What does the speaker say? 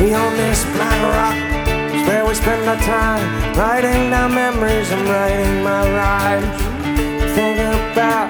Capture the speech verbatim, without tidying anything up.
We own this black rock, it's where we spend our time, writing down memories and writing my rhymes. Thinking about